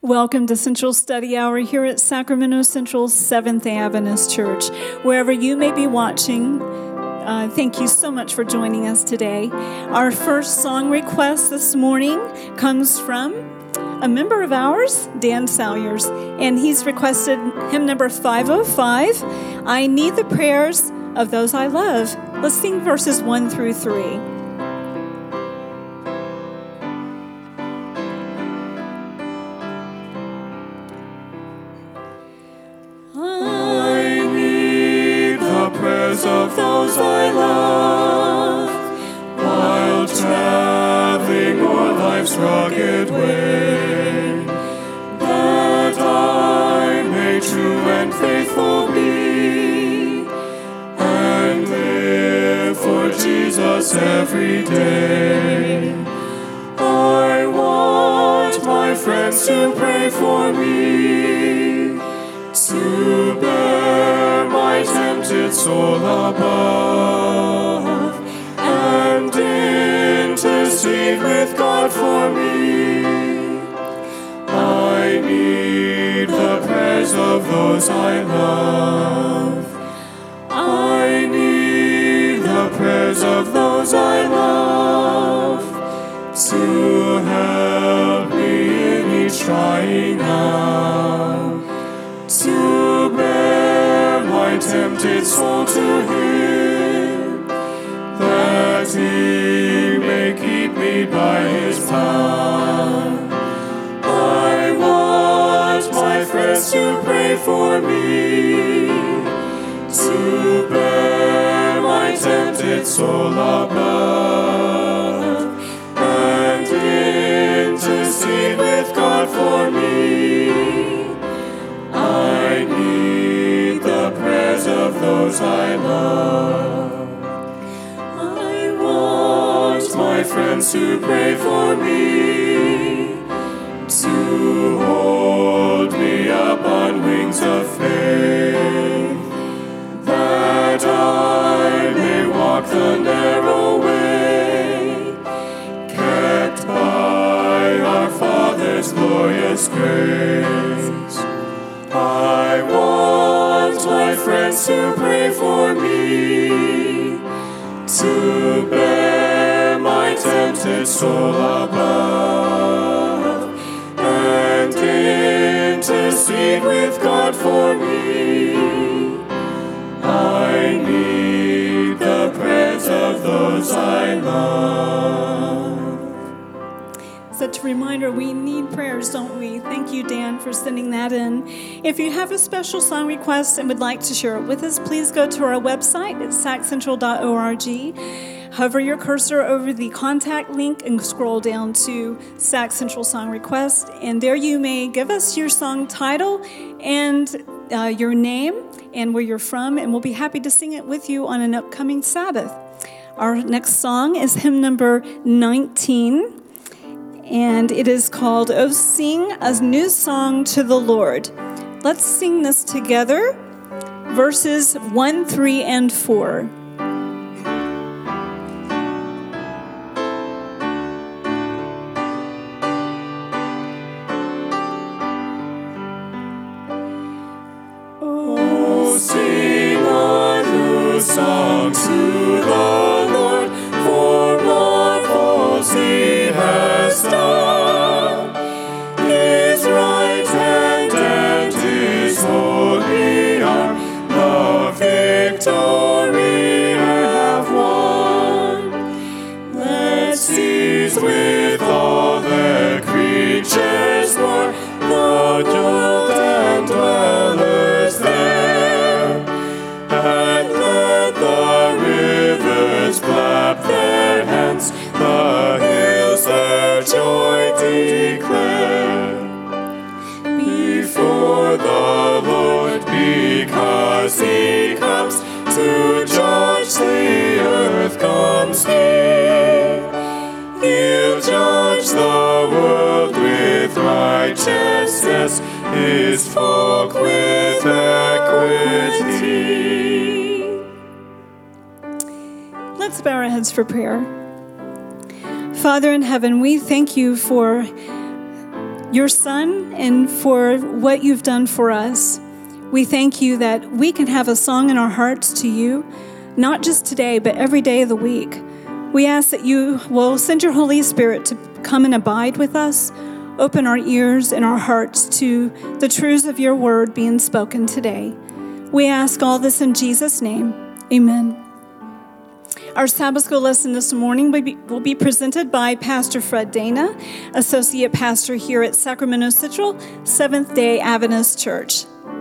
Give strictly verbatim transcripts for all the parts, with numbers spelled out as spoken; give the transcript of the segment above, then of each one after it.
Welcome to Central Study Hour here at Sacramento Central Seventh-day Adventist Church. Wherever you may be watching, uh, thank you so much for joining us today. Our first song request this morning comes from a member of ours, Dan Salyers, and he's requested hymn number five oh five, I Need the Prayers of Those I Love. Let's sing verses one through three. Of those I love, while traveling o'er life's rugged way, that I may true and faithful be, and live for Jesus every day. I want my friends to pray for me, to bear my tempted soul above, and intercede with God for me. I need the prayers of those I love. I need the prayers of those I love, to help me in each trying hour, to bear my tempted soul to Him, that He may keep me by His power. I want my friends to pray for me, to bear my tempted soul above, and intercede with God for me. I need the prayers of those I love. I want my friends to pray for me, to hold me up on wings of faith, that I may walk the narrow way, kept by our Father's glorious grace. I want my friends to pray for me, to bear my tempted soul above, and intercede with God for me. I need the prayers of those I love. Such a reminder, we need prayers, don't we? Thank you, Dan, for sending that in. If you have a special song request and would like to share it with us, please go to our website at sac central dot org. Hover your cursor over the contact link and scroll down to Sac Central Song Request, and there you may give us your song title and uh, your name and where you're from, and we'll be happy to sing it with you on an upcoming Sabbath. Our next song is hymn number nineteen. And it is called, Oh, Sing a New Song to the Lord. Let's sing this together, verses one, three, and four. Oh, sing a new song to the Lord, for marvels He has done. His right hand and His holy arm the victory have won. Let's seize with all the creatures more the guilt and dwellers there, and let the rivers clap their hands, the hills their joy declare before the Lord, because He comes to judge the earth, comes He. He'll judge the world with righteousness, His folk with equity. Let's bow our heads for prayer. Father in heaven, we thank you for your Son and for what you've done for us. We thank you that we can have a song in our hearts to you, not just today, but every day of the week. We ask that you will send your Holy Spirit to come and abide with us, open our ears and our hearts to the truths of your word being spoken today. We ask all this in Jesus' name. Amen. Our Sabbath School lesson this morning will be, will be presented by Pastor Fred Dana, Associate Pastor here at Sacramento Central Seventh-day Adventist Church.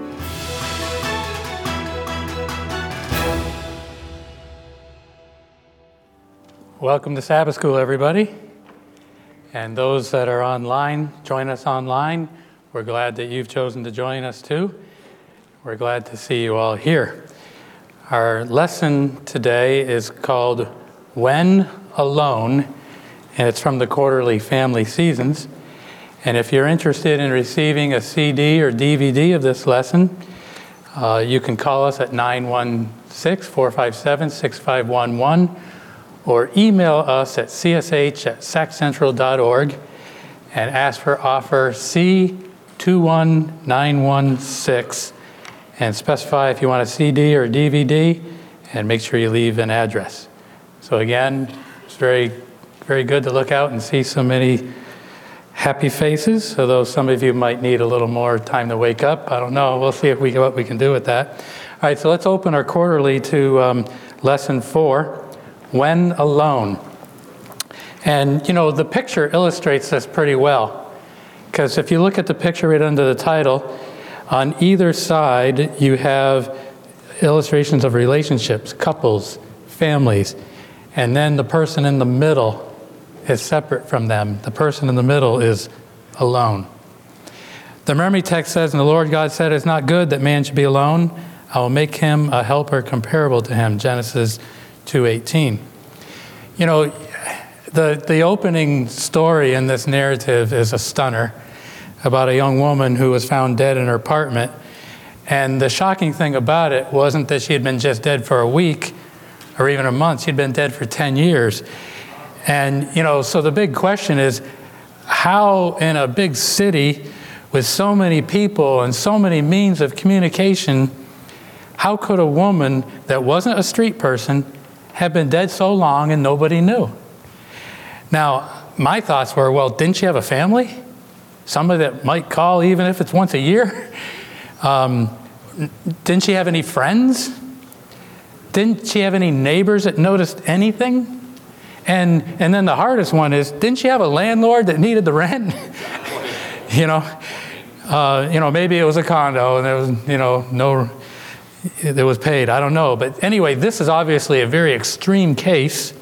Welcome to Sabbath School, everybody. And those that are online, join us online. We're glad that you've chosen to join us too. We're glad to see you all here. Our lesson today is called When Alone, and it's from the Quarterly Family Seasons. And if you're interested in receiving a C D or D V D of this lesson, uh, you can call us at nine one six, four five seven, six five one one or email us at c s h at sac central dot org and ask for offer C two one nine one six and specify if you want a C D or D V D, and make sure you leave an address. So again, it's very, very good to look out and see so many happy faces, although some of you might need a little more time to wake up. I don't know. We'll see if we what we can do with that. All right, so let's open our quarterly to um, lesson four. When alone. And, you know, the picture illustrates this pretty well. Because if you look at the picture right under the title, on either side you have illustrations of relationships, couples, families, and then the person in the middle is separate from them. The person in the middle is alone. The memory text says, "And the Lord God said, it's not good that man should be alone. I will make him a helper comparable to him." Genesis two eighteen. You know, the the opening story in this narrative is a stunner about a young woman who was found dead in her apartment. And the shocking thing about it wasn't that she had been just dead for a week or even a month. She'd been dead for ten years. And, you know, so the big question is, how in a big city with so many people and so many means of communication, how could a woman that wasn't a street person have been dead so long and nobody knew? Now, my thoughts were, well, didn't she have a family? Somebody that might call even if it's once a year? Um, didn't she have any friends? Didn't she have any neighbors that noticed anything? And and then the hardest one is, didn't she have a landlord that needed the rent? you know, uh, you know, maybe it was a condo and there was, you know, no... that was paid. I don't know. But anyway, this is obviously a very extreme case.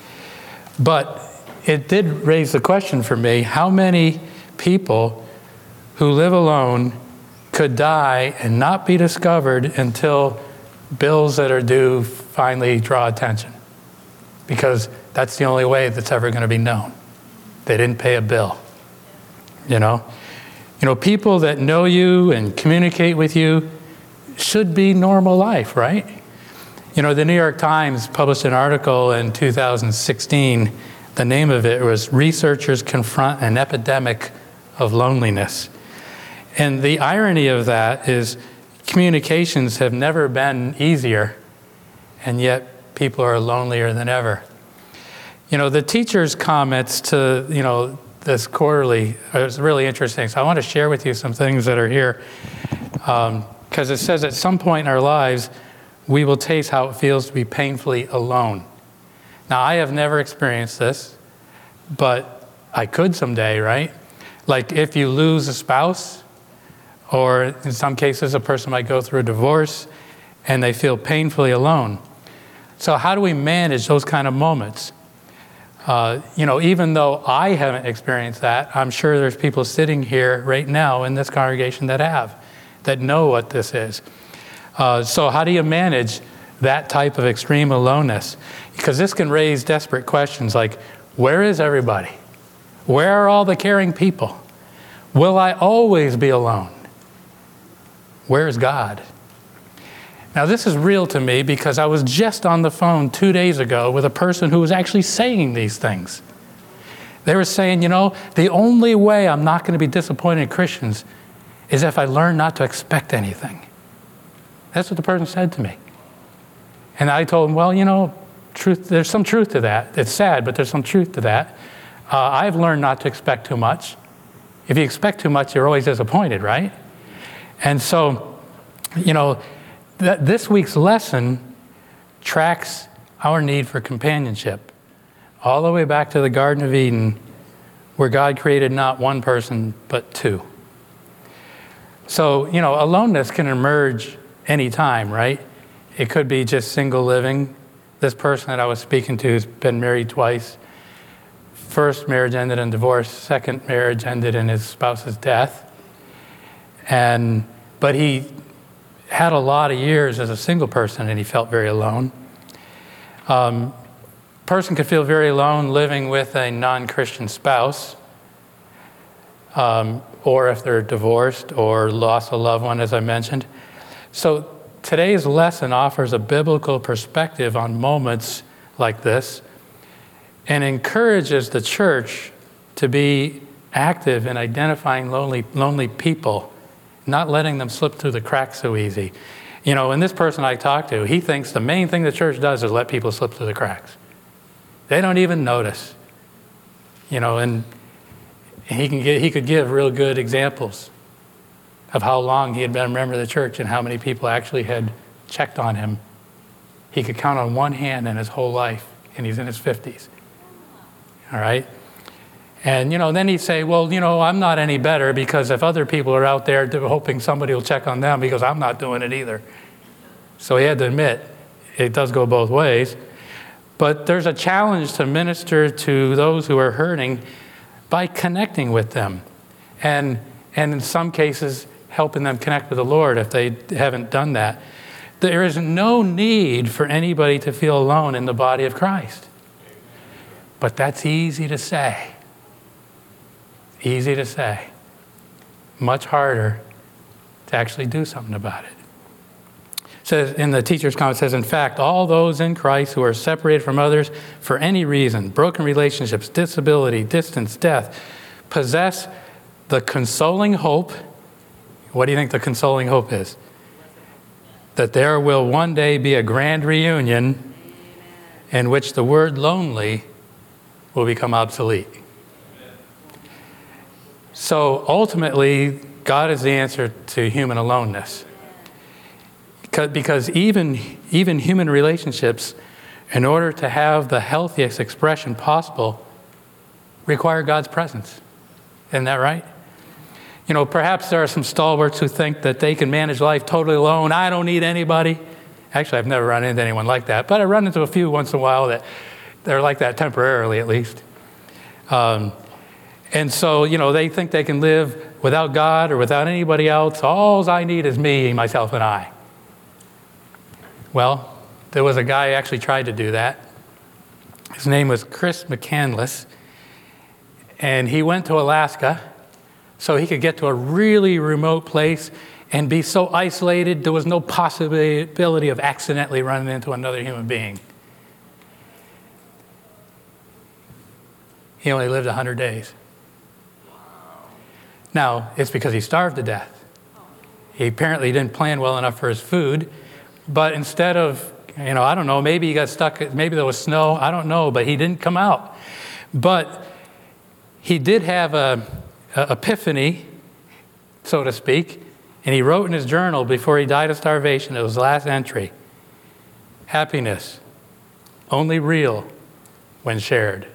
But it did raise the question for me, how many people who live alone could die and not be discovered until bills that are due finally draw attention? Because that's the only way that's ever going to be known. They didn't pay a bill. You know? You know, people that know you and communicate with you should be normal life, right? You know, the New York Times published an article in two thousand sixteen. The name of it was "Researchers Confront an Epidemic of Loneliness." And the irony of that is communications have never been easier, and yet people are lonelier than ever. You know, the teacher's comments to, you know, this quarterly is really interesting. So I want to share with you some things that are here. Um, Because it says at some point in our lives, we will taste how it feels to be painfully alone. Now, I have never experienced this, but I could someday, right? Like if you lose a spouse, or in some cases, a person might go through a divorce, and they feel painfully alone. So how do we manage those kind of moments? Uh, you know, even though I haven't experienced that, I'm sure there's people sitting here right now in this congregation that have. That know what this is. Uh, so how do you manage that type of extreme aloneness? Because this can raise desperate questions like, where is everybody? Where are all the caring people? Will I always be alone? Where is God? Now this is real to me because I was just on the phone two days ago with a person who was actually saying these things. They were saying, you know, the only way I'm not going to be disappointed in Christians is if I learn not to expect anything. That's what the person said to me. And I told him, well, you know, truth, there's some truth to that. It's sad, but there's some truth to that. Uh, I've learned not to expect too much. If you expect too much, you're always disappointed, right? And so, you know, th- this week's lesson tracks our need for companionship all the way back to the Garden of Eden, where God created not one person, but two. So, you know, aloneness can emerge anytime, right? It could be just single living. This person that I was speaking to has been married twice. First marriage ended in divorce. Second marriage ended in his spouse's death. And but he had a lot of years as a single person, and he felt very alone. Um, person could feel very alone living with a non-Christian spouse, um, or if they're divorced or lost a loved one, as I mentioned. So today's lesson offers a biblical perspective on moments like this and encourages the church to be active in identifying lonely, lonely people, not letting them slip through the cracks so easy. You know, and this person I talked to, he thinks the main thing the church does is let people slip through the cracks. They don't even notice. You know, and he can get, he could give real good examples of how long he had been a member of the church and how many people actually had checked on him. He could count on one hand in his whole life, and he's in his fifties. All right? And, you know, then he'd say, well, you know, I'm not any better because if other people are out there hoping somebody will check on them, because I'm not doing it either. So he had to admit, it does go both ways. But there's a challenge to minister to those who are hurting by connecting with them. And, and in some cases, helping them connect with the Lord if they haven't done that. There is no need for anybody to feel alone in the body of Christ. But that's easy to say. Easy to say. Much harder to actually do something about it. It says in the teacher's comment, it says, in fact, all those in Christ who are separated from others for any reason, broken relationships, disability, distance, death, possess the consoling hope. What do you think the consoling hope is? That there will one day be a grand reunion in which the word lonely will become obsolete. So ultimately, God is the answer to human aloneness. Because even, even human relationships, in order to have the healthiest expression possible, require God's presence. Isn't that right? You know, perhaps there are some stalwarts who think that they can manage life totally alone. I don't need anybody. Actually, I've never run into anyone like that, but I run into a few once in a while that they're like that temporarily, at least. Um, and so, you know, they think they can live without God or without anybody else. All I need is me, myself, and I. Well, there was a guy who actually tried to do that. His name was Chris McCandless, and he went to Alaska so he could get to a really remote place and be so isolated there was no possibility of accidentally running into another human being. He only lived one hundred days. Now, it's because he starved to death. He apparently didn't plan well enough for his food, but instead of, you know, I don't know, maybe he got stuck, maybe there was snow, I don't know, but he didn't come out. But he did have a, a epiphany, so to speak, and he wrote in his journal before he died of starvation, it was his last entry, happiness, only real when shared.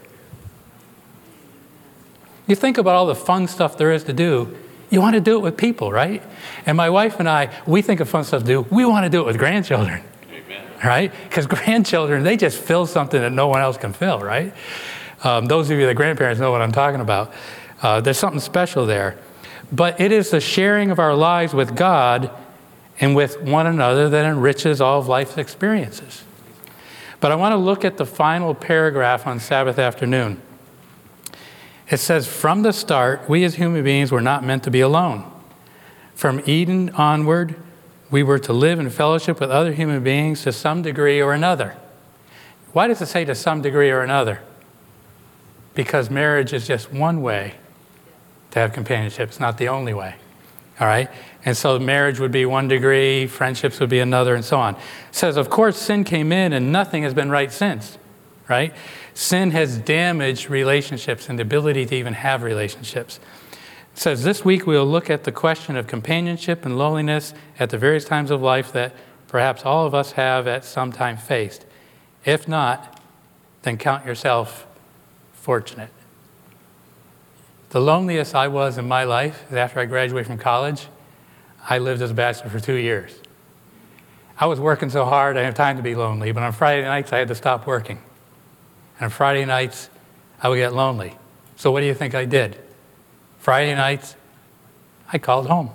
You think about all the fun stuff there is to do, you want to do it with people, right? And my wife and I, we think of fun stuff to do, we want to do it with grandchildren. Amen. Right? Because grandchildren, they just fill something that no one else can fill, right? Um, those of you that are grandparents know what I'm talking about. Uh, there's something special there. But it is the sharing of our lives with God and with one another that enriches all of life's experiences. But I want to look at the final paragraph on Sabbath afternoon. It says, from the start, we as human beings were not meant to be alone. From Eden onward, we were to live in fellowship with other human beings to some degree or another. Why does it say to some degree or another? because marriage is just one way to have companionship. It's not the only way. All right? And so marriage would be one degree, friendships would be another, and so on. It says, of course, sin came in and nothing has been right since, right? Sin has damaged relationships and the ability to even have relationships. It says, this week we'll look at the question of companionship and loneliness at the various times of life that perhaps all of us have at some time faced. If not, then count yourself fortunate. The loneliest I was in my life is after I graduated from college. I lived as a bachelor for two years. I was working so hard, I didn't have time to be lonely, but on Friday nights, I had to stop working. And on Friday nights, I would get lonely. So what do you think I did? Friday nights, I called home.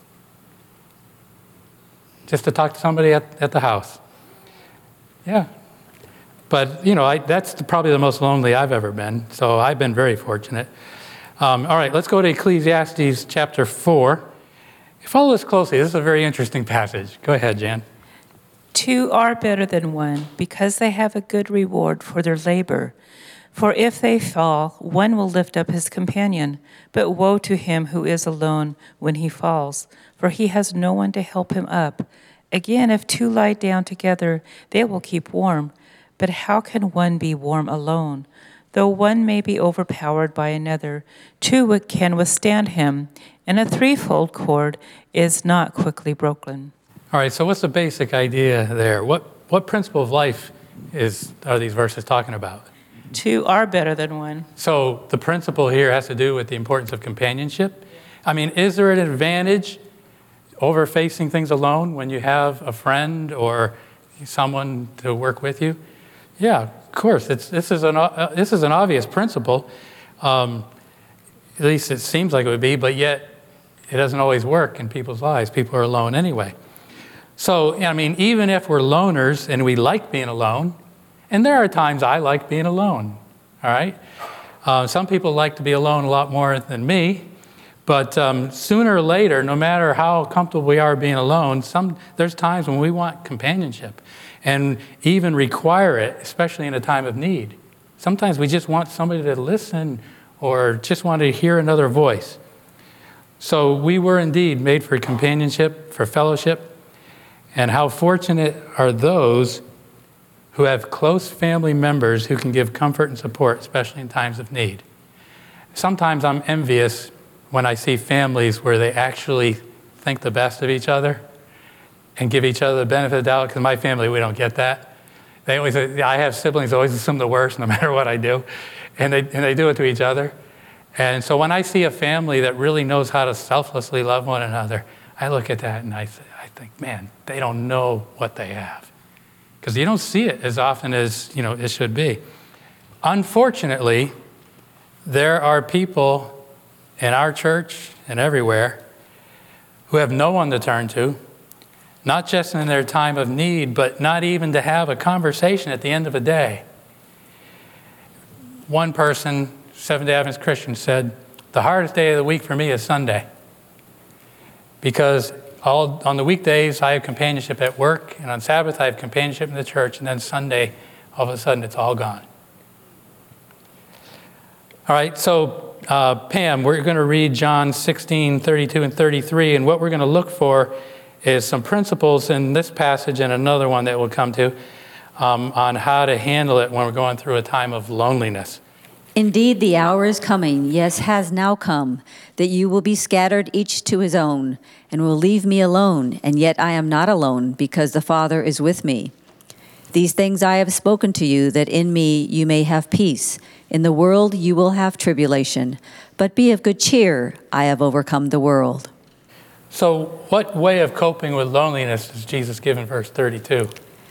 Just to talk to somebody at, at the house. Yeah. But, you know, I, that's the, probably the most lonely I've ever been, so I've been very fortunate. Um, all right, let's go to Ecclesiastes chapter four. Follow this closely. This is a very interesting passage. Go ahead, Jan. Two are better than one, because they have a good reward for their labor. For if they fall, one will lift up his companion. But woe to him who is alone when he falls, for he has no one to help him up. Again, if two lie down together, they will keep warm. But how can one be warm alone? Though one may be overpowered by another, two can withstand him, and a threefold cord is not quickly broken. All right, so what's the basic idea there? What what principle of life is are these verses talking about? Two are better than one. So the principle here has to do with the importance of companionship. I mean, is there an advantage over facing things alone when you have a friend or someone to work with you? Yeah, of course. It's, this is an uh, this is an obvious principle. Um, at least it seems like it would be, but yet it doesn't always work in people's lives. People are alone anyway. So, I mean, even if we're loners and we like being alone, and there are times I like being alone, all right? Uh, some people like to be alone a lot more than me, but um, sooner or later, no matter how comfortable we are being alone, some there's times when we want companionship and even require it, especially in a time of need. Sometimes we just want somebody to listen or just want to hear another voice. So we were indeed made for companionship, for fellowship, and how fortunate are those who have close family members who can give comfort and support, especially in times of need. Sometimes I'm envious when I see families where they actually think the best of each other and give each other the benefit of the doubt, because my family, we don't get that. They always, I have siblings who always assume the worst no matter what I do, and they, and they do it to each other. And so when I see a family that really knows how to selflessly love one another, I look at that and I, I think, man, they don't know what they have. Because you don't see it as often as, you know, it should be. Unfortunately, there are people in our church and everywhere who have no one to turn to, not just in their time of need, but not even to have a conversation at the end of a day. One person, Seventh-day Adventist Christian, said, the hardest day of the week for me is Sunday. Because all on the weekdays, I have companionship at work, and on Sabbath, I have companionship in the church, and then Sunday, all of a sudden, it's all gone. All right, so uh, Pam, we're going to read John sixteen, thirty-two, and thirty-three, and what we're going to look for is some principles in this passage and another one that we'll come to um, on how to handle it when we're going through a time of loneliness. Indeed, the hour is coming, yes, has now come, that you will be scattered each to his own, and will leave me alone, and yet I am not alone, because the Father is with me. These things I have spoken to you, that in me you may have peace. In the world you will have tribulation, but be of good cheer, I have overcome the world. So what way of coping with loneliness does Jesus give in verse thirty-two?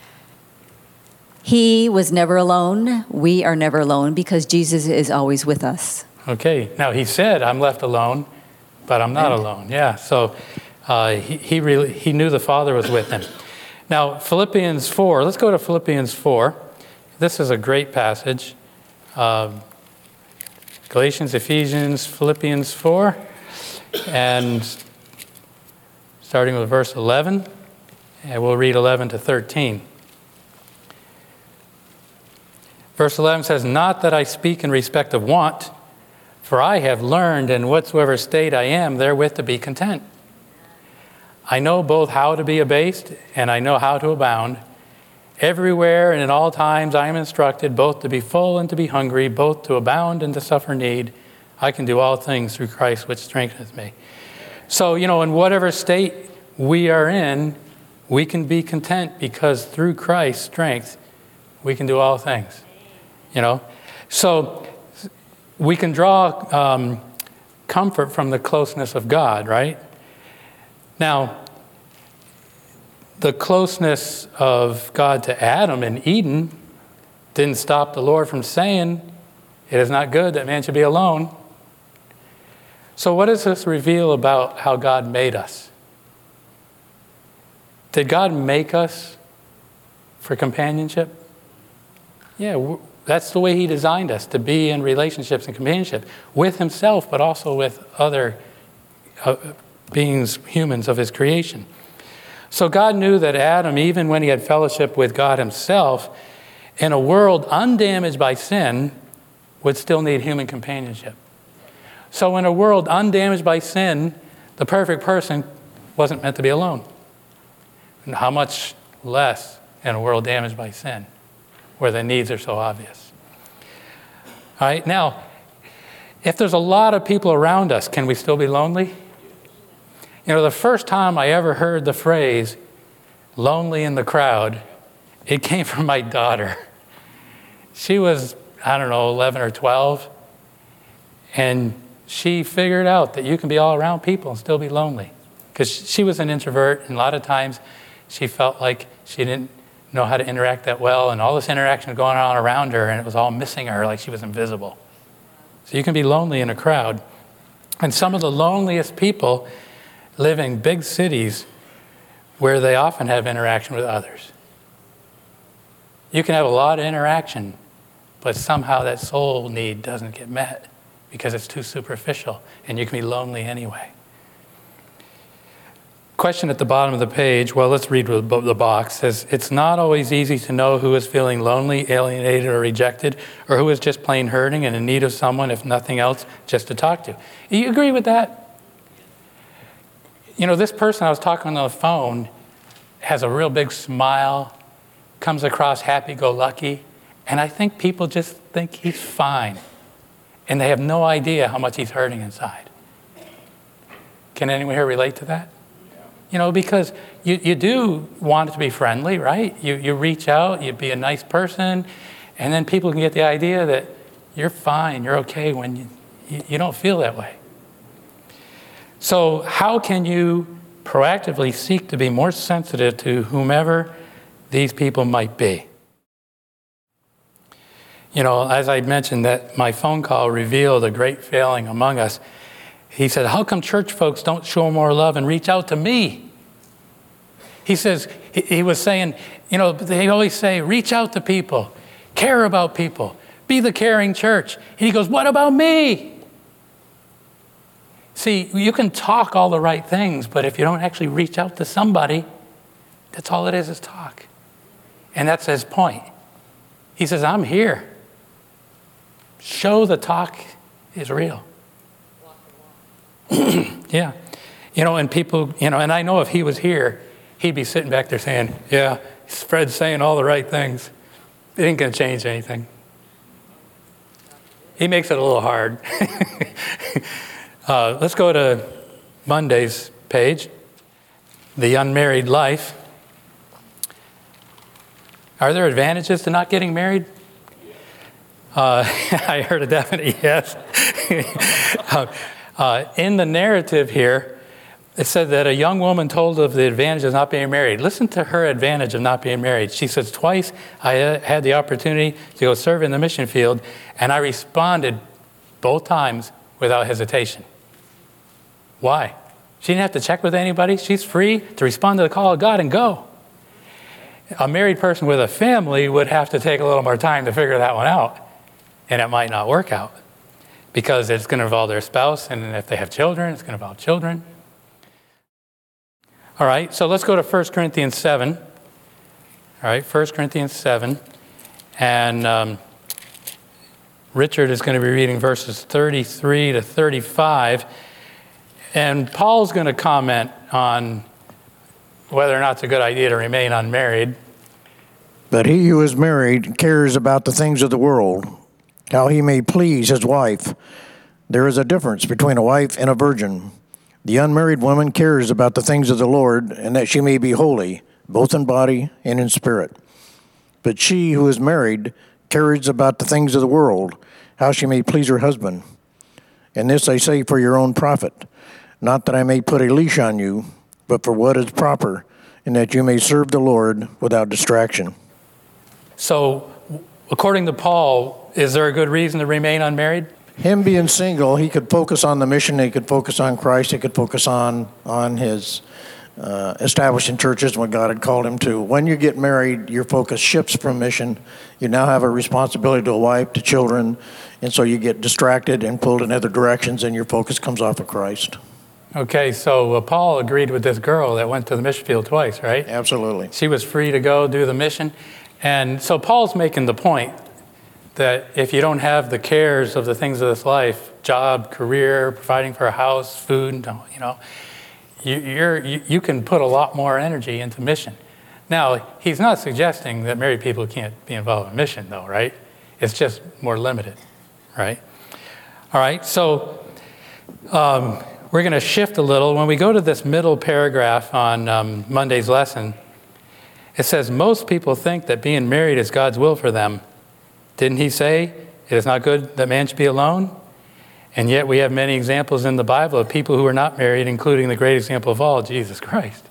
He was never alone. We are never alone because Jesus is always with us. Okay. Now, he said, I'm left alone, but I'm not alone. Yeah. So uh, he, he, really, he knew the Father was with him. Now, Philippians four. Let's go to Philippians four. This is a great passage. Um, Galatians, Ephesians, Philippians four. And starting with verse eleven. And we'll read eleven to thirteen. Verse eleven says, "Not that I speak in respect of want, for I have learned in whatsoever state I am therewith to be content. I know both how to be abased, and I know how to abound. Everywhere and in all times I am instructed both to be full and to be hungry, both to abound and to suffer need. I can do all things through Christ which strengtheneth me." So, you know, in whatever state we are in, we can be content because through Christ's strength, we can do all things. You know, so we can draw um, comfort from the closeness of God, right? Now, the closeness of God to Adam in Eden didn't stop the Lord from saying, "It is not good that man should be alone." So what does this reveal about how God made us? Did God make us for companionship? Yeah, that's the way he designed us, to be in relationships and companionship with himself, but also with other uh, beings, humans of his creation. So God knew that Adam, even when he had fellowship with God himself, in a world undamaged by sin, would still need human companionship. So in a world undamaged by sin, the perfect person wasn't meant to be alone. And how much less in a world damaged by sin, where the needs are so obvious. All right, now, if there's a lot of people around us, can we still be lonely? You know, the first time I ever heard the phrase, "lonely in the crowd," it came from my daughter. She was, I don't know, eleven or twelve, and she figured out that you can be all around people and still be lonely. Because she was an introvert, and a lot of times she felt like she didn't know how to interact that well, and all this interaction was going on around her, and it was all missing her, like she was invisible. So you can be lonely in a crowd. And some of the loneliest people live in big cities where they often have interaction with others. You can have a lot of interaction, but somehow that soul need doesn't get met because it's too superficial, and you can be lonely anyway. Question at the bottom of the page, well, let's read the box. It says, "It's not always easy to know who is feeling lonely, alienated, or rejected, or who is just plain hurting and in need of someone, if nothing else, just to talk to." You agree with that? You know, this person I was talking on the phone has a real big smile, comes across happy-go-lucky, and I think people just think he's fine, and they have no idea how much he's hurting inside. Can anyone here relate to that? You know, because you, you do want it to be friendly, right? You, you reach out, you be a nice person, and then people can get the idea that you're fine, you're okay when you, you, you don't feel that way. So how can you proactively seek to be more sensitive to whomever these people might be? You know, as I mentioned, that my phone call revealed a great failing among us. He said, "How come church folks don't show more love and reach out to me?" He says, he, he was saying, you know, they always say, reach out to people, care about people, be the caring church. And he goes, "What about me?" See, you can talk all the right things, but if you don't actually reach out to somebody, that's all it is, is talk. And that's his point. He says, "I'm here. Show the talk is real." Yeah. You know, and people, you know, and I know if he was here, he'd be sitting back there saying, "Yeah, Fred's saying all the right things. It ain't going to change anything." He makes it a little hard. uh, let's go to Monday's page, the unmarried life. Are there advantages to not getting married? Uh, I heard a definite yes. uh, uh, in the narrative here, it said that a young woman told of the advantage of not being married. Listen to her advantage of not being married. She says, "Twice I had the opportunity to go serve in the mission field, and I responded both times without hesitation." Why? She didn't have to check with anybody. She's free to respond to the call of God and go. A married person with a family would have to take a little more time to figure that one out, and it might not work out because it's going to involve their spouse, and if they have children, it's going to involve children. All right, so let's go to First Corinthians seven. All right, First Corinthians seven. And um, Richard is going to be reading verses thirty-three to thirty-five. And Paul's going to comment on whether or not it's a good idea to remain unmarried. But he who is married cares about the things of the world, how he may please his wife. There is a difference between a wife and a virgin. The unmarried woman cares about the things of the Lord, and that she may be holy, both in body and in spirit. But she who is married cares about the things of the world, how she may please her husband. And this I say for your own profit, not that I may put a leash on you, but for what is proper, and that you may serve the Lord without distraction. So, according to Paul, is there a good reason to remain unmarried? Him being single, he could focus on the mission, he could focus on Christ, he could focus on, on his uh, establishing churches and what God had called him to. When you get married, your focus shifts from mission. You now have a responsibility to a wife, to children, and so you get distracted and pulled in other directions, and your focus comes off of Christ. Okay, so uh, Paul agreed with this girl that went to the mission field twice, right? Absolutely. She was free to go do the mission. And so Paul's making the point that if you don't have the cares of the things of this life, job, career, providing for a house, food, you know, you, you're, you, you can put a lot more energy into mission. Now, he's not suggesting that married people can't be involved in mission, though, right? It's just more limited, right? All right, so um, we're going to shift a little. When we go to this middle paragraph on um, Monday's lesson, it says, most people think that being married is God's will for them. Didn't he say, it is not good that man should be alone? And yet we have many examples in the Bible of people who are not married, including the great example of all, Jesus Christ.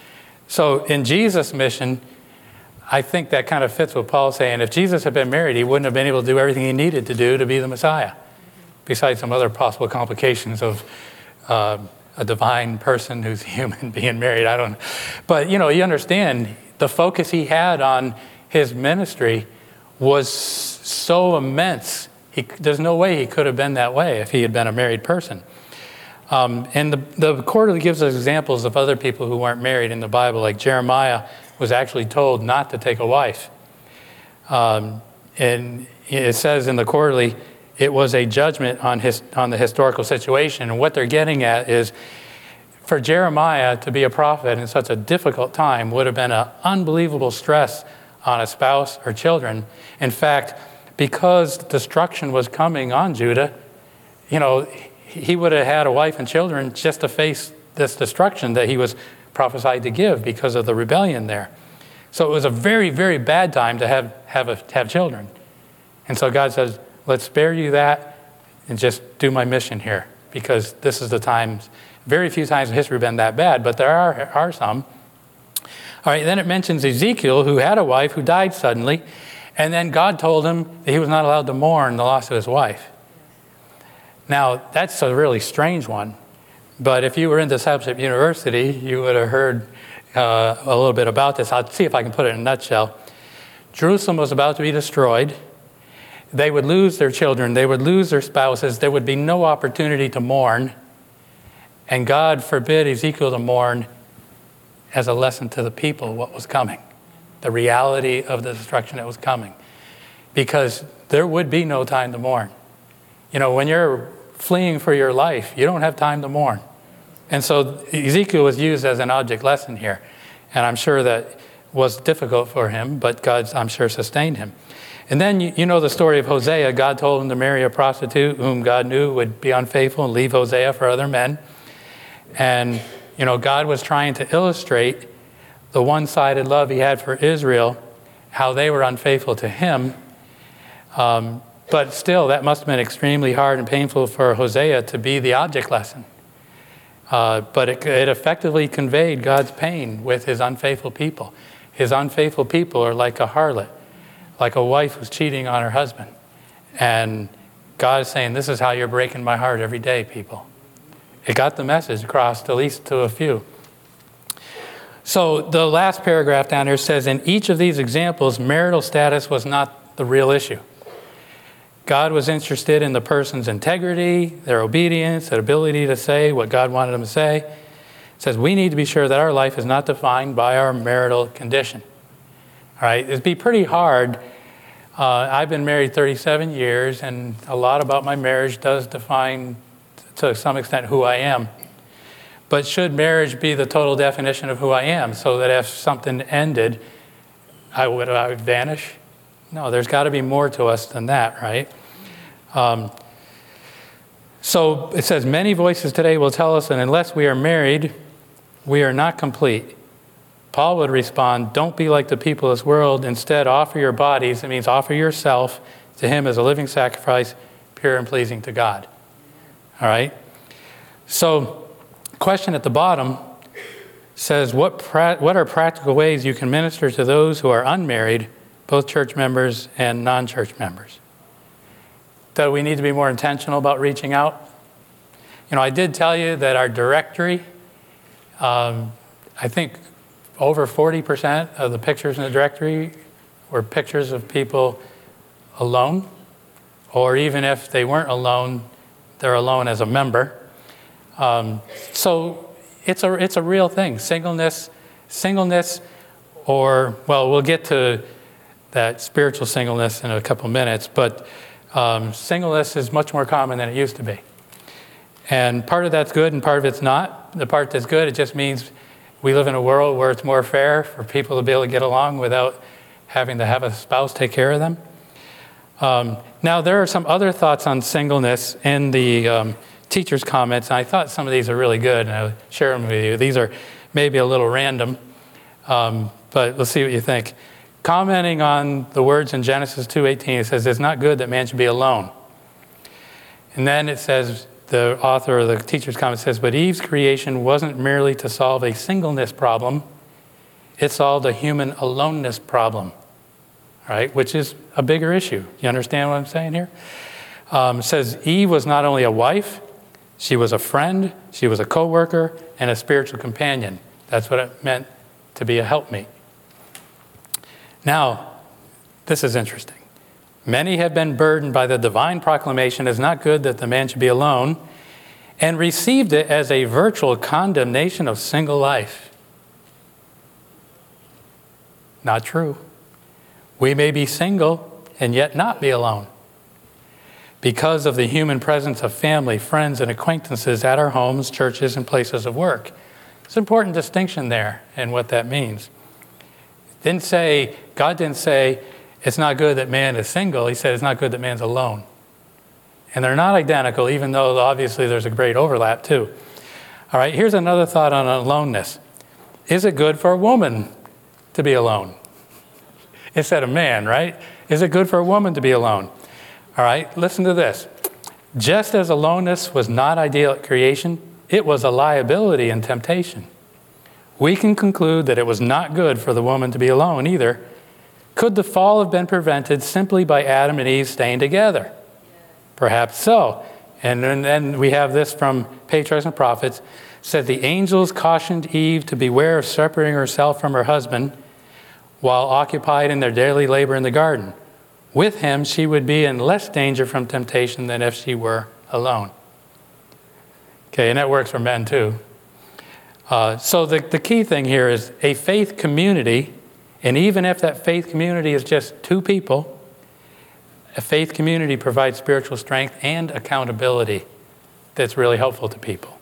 So in Jesus' mission, I think that kind of fits what Paul's saying. If Jesus had been married, he wouldn't have been able to do everything he needed to do to be the Messiah, besides some other possible complications of uh, a divine person who's human being married. I don't know. But, you know, you understand the focus he had on his ministry was so immense. He, there's no way he could have been that way if he had been a married person. Um, and the, the quarterly gives us examples of other people who weren't married in the Bible, like Jeremiah was actually told not to take a wife. Um, and it says in the quarterly, it was a judgment on his on the historical situation. And what they're getting at is, for Jeremiah to be a prophet in such a difficult time would have been an unbelievable stress on a spouse or children. In fact, because destruction was coming on Judah, you know, he would have had a wife and children just to face this destruction that he was prophesied to give because of the rebellion there. So it was a very, very bad time to have have, a, have children. And so God says, let's spare you that and just do my mission here, because this is the times, very few times in history have been that bad, but there are, are some. All right, then it mentions Ezekiel, who had a wife who died suddenly, and then God told him that he was not allowed to mourn the loss of his wife. Now, that's a really strange one, but if you were in Discipleship University, you would have heard uh, a little bit about this. I'll see if I can put it in a nutshell. Jerusalem was about to be destroyed. They would lose their children. They would lose their spouses. There would be no opportunity to mourn. And God forbid Ezekiel to mourn as a lesson to the people what was coming, the reality of the destruction that was coming, because there would be no time to mourn. You know, when you're fleeing for your life, you don't have time to mourn. And so Ezekiel was used as an object lesson here. And I'm sure that was difficult for him, but God, I'm sure, sustained him. And then you, you know the story of Hosea. God told him to marry a prostitute whom God knew would be unfaithful and leave Hosea for other men. And, you know, God was trying to illustrate the one-sided love he had for Israel, how they were unfaithful to him. Um, but still, that must have been extremely hard and painful for Hosea to be the object lesson. Uh, but it, it effectively conveyed God's pain with his unfaithful people. His unfaithful people are like a harlot, like a wife who's cheating on her husband. And God is saying, this is how you're breaking my heart every day, people. It got the message across, at least to a few. So the last paragraph down here says, in each of these examples, marital status was not the real issue. God was interested in the person's integrity, their obedience, their ability to say what God wanted them to say. It says we need to be sure that our life is not defined by our marital condition. All right, it'd be pretty hard Uh, I've been married thirty-seven years, and a lot about my marriage does define, to some extent, who I am. But should marriage be the total definition of who I am, so that if something ended, I would, I would vanish? No, there's got to be more to us than that, right? Um, so it says, many voices today will tell us that unless we are married, we are not complete. Paul would respond, don't be like the people of this world. Instead, offer your bodies, it means offer yourself to him as a living sacrifice, pure and pleasing to God. All right? So, question at the bottom says, what, pra- what are practical ways you can minister to those who are unmarried, both church members and non-church members? Do we need to be more intentional about reaching out? You know, I did tell you that our directory, um, I think over forty percent of the pictures in the directory were pictures of people alone, or even if they weren't alone, they're alone as a member. Um, so it's a it's a real thing. Singleness, singleness, or well, we'll get to that spiritual singleness in a couple minutes, but um, singleness is much more common than it used to be. And part of that's good, and part of it's not. The part that's good, it just means we live in a world where it's more fair for people to be able to get along without having to have a spouse take care of them. Um, now, there are some other thoughts on singleness in the um, teacher's comments, and I thought some of these are really good, and I'll share them with you. These are maybe a little random, um, but let's see what you think. Commenting on the words in Genesis two eighteen, it says, it's not good that man should be alone. And then it says, the author of the teacher's comment says, but Eve's creation wasn't merely to solve a singleness problem, it solved a human aloneness problem, right? Which is a bigger issue. You understand what I'm saying here? Um, it says Eve was not only a wife, she was a friend, she was a co-worker, and a spiritual companion. That's what it meant to be a helpmate. Now, this is interesting. Many have been burdened by the divine proclamation, it's not good that the man should be alone, and received it as a virtual condemnation of single life. Not true. We may be single and yet not be alone. Because of the human presence of family, friends, and acquaintances at our homes, churches, and places of work. It's an important distinction there and what that means. Didn't say, God didn't say, it's not good that man is single. He said it's not good that man's alone. And they're not identical, even though obviously there's a great overlap too. All right, here's another thought on aloneness. Is it good for a woman to be alone? It said a man, right? Is it good for a woman to be alone? All right, listen to this. Just as aloneness was not ideal at creation, it was a liability in temptation. We can conclude that it was not good for the woman to be alone either. Could the fall have been prevented simply by Adam and Eve staying together? Perhaps so. And then we have this from Patriarchs and Prophets. It said the angels cautioned Eve to beware of separating herself from her husband while occupied in their daily labor in the garden. With him, she would be in less danger from temptation than if she were alone. Okay, and that works for men too. Uh, so the, the key thing here is a faith community. And even if that faith community is just two people, a faith community provides spiritual strength and accountability that's really helpful to people.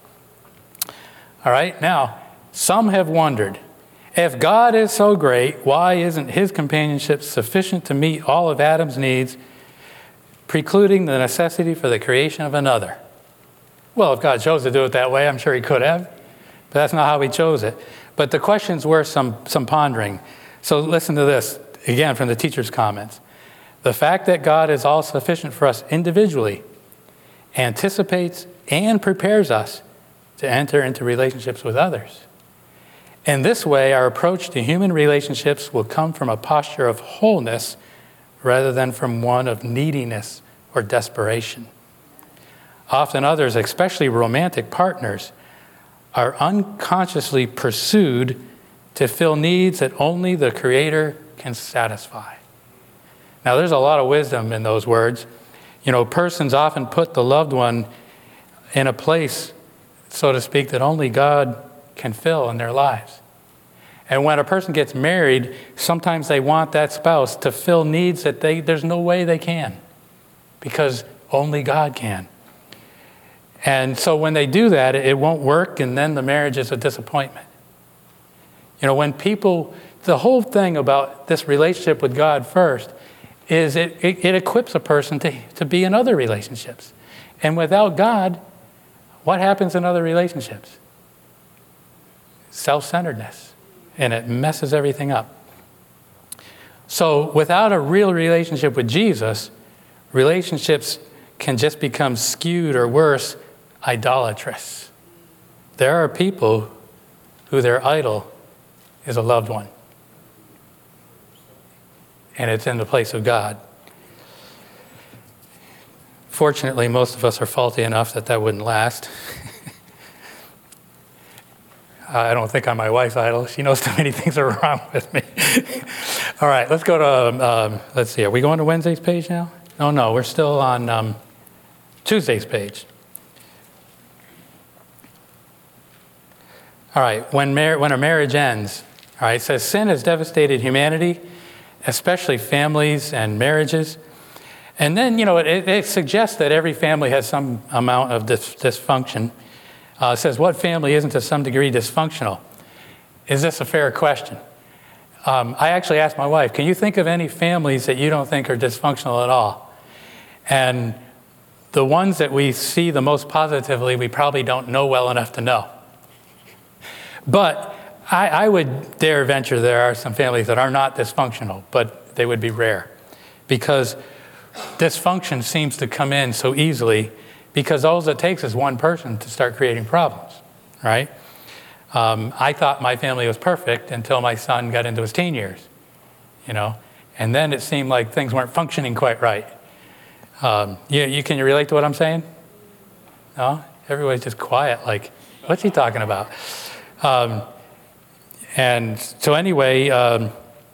All right, now, some have wondered, if God is so great, why isn't his companionship sufficient to meet all of Adam's needs, precluding the necessity for the creation of another? Well, if God chose to do it that way, I'm sure he could have, but that's not how he chose it. But the question's worth some, some pondering. So listen to this, again, from the teacher's comments. The fact that God is all sufficient for us individually anticipates and prepares us to enter into relationships with others. In this way, our approach to human relationships will come from a posture of wholeness rather than from one of neediness or desperation. Often others, especially romantic partners, are unconsciously pursued to fill needs that only the Creator can satisfy. Now, there's a lot of wisdom in those words. You know, persons often put the loved one in a place, so to speak, that only God can fill in their lives. And when a person gets married, sometimes they want that spouse to fill needs that they there's no way they can, because only God can. And so when they do that, it won't work, and then the marriage is a disappointment. You know, when people, the whole thing about this relationship with God first is it, it, it equips a person to, to be in other relationships. And without God, what happens in other relationships? Self-centeredness. And it messes everything up. So without a real relationship with Jesus, relationships can just become skewed, or worse, idolatrous. There are people who their idol is a loved one. And it's in the place of God. Fortunately, most of us are faulty enough that that wouldn't last. I don't think I'm my wife's idol. She knows too many things are wrong with me. All right, let's go to, um, um, let's see, are we going to Wednesday's page now? No, no, we're still on um, Tuesday's page. All right, when, mar- when a marriage ends, all right, it says sin has devastated humanity, especially families and marriages. And then, you know, it, it suggests that every family has some amount of dis- dysfunction. Uh, it says, what family isn't to some degree dysfunctional? Is this a fair question? Um, I actually asked my wife, can you think of any families that you don't think are dysfunctional at all? And the ones that we see the most positively, we probably don't know well enough to know. But I, I would dare venture there are some families that are not dysfunctional, but they would be rare. Because dysfunction seems to come in so easily, because all it takes is one person to start creating problems, right? Um, I thought my family was perfect until my son got into his teen years, you know? And then it seemed like things weren't functioning quite right. Um, you, you Can you relate to what I'm saying? No? Everybody's just quiet, like, what's he talking about? Um, and so anyway, um,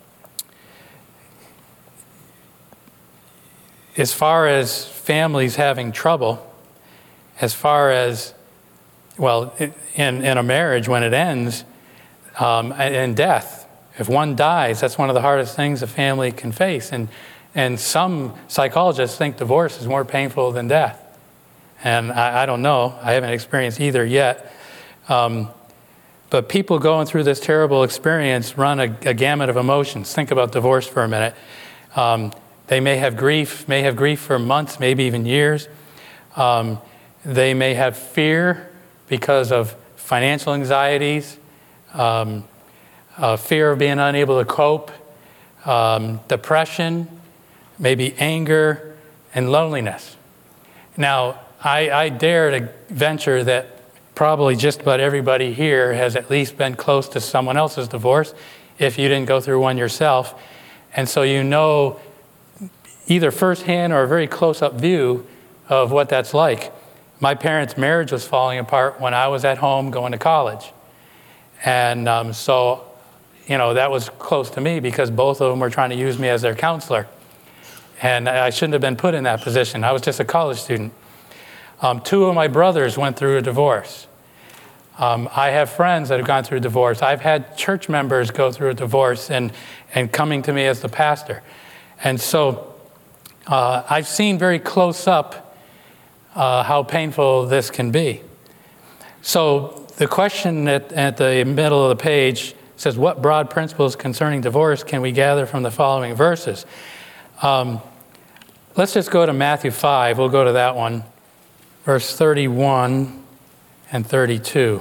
as far as families having trouble, as far as, well, in, in a marriage when it ends, um, and death, if one dies, that's one of the hardest things a family can face. And, and some psychologists think divorce is more painful than death. And I, I don't know. I haven't experienced either yet. Um, But people going through this terrible experience run a, a gamut of emotions. Think about divorce for a minute. Um, they may have grief, may have grief for months, maybe even years. Um, they may have fear because of financial anxieties, um, uh, fear of being unable to cope, um, depression, maybe anger, and loneliness. Now, I, I dare to venture that probably just about everybody here has at least been close to someone else's divorce, if you didn't go through one yourself. And so you know either firsthand or a very close-up view of what that's like. My parents' marriage was falling apart when I was at home going to college. And um, so, you know, that was close to me because both of them were trying to use me as their counselor. And I shouldn't have been put in that position. I was just a college student. Um, two of my brothers went through a divorce. Um, I have friends that have gone through a divorce. I've had church members go through a divorce and, and coming to me as the pastor. And so uh, I've seen very close up uh, how painful this can be. So the question at, at the middle of the page says, what broad principles concerning divorce can we gather from the following verses? Um, let's just go to Matthew five. We'll go to that one. Verse thirty-one and thirty-two.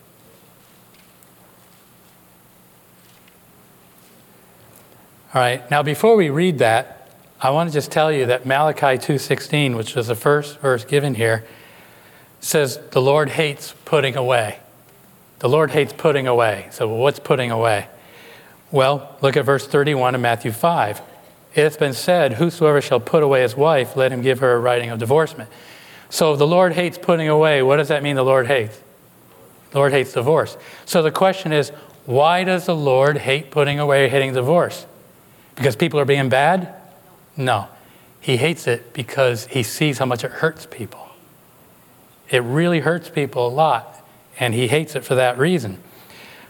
All right, now before we read that, I want to just tell you that Malachi two sixteen, which was the first verse given here, says the Lord hates putting away. The Lord hates putting away. So what's putting away? Well, look at verse thirty-one of Matthew five. It has been said, whosoever shall put away his wife, let him give her a writing of divorcement. So the Lord hates putting away. What does that mean the Lord hates? The Lord hates divorce. So the question is, why does the Lord hate putting away, hating divorce? Because people are being bad? No. He hates it because he sees how much it hurts people. It really hurts people a lot, and he hates it for that reason.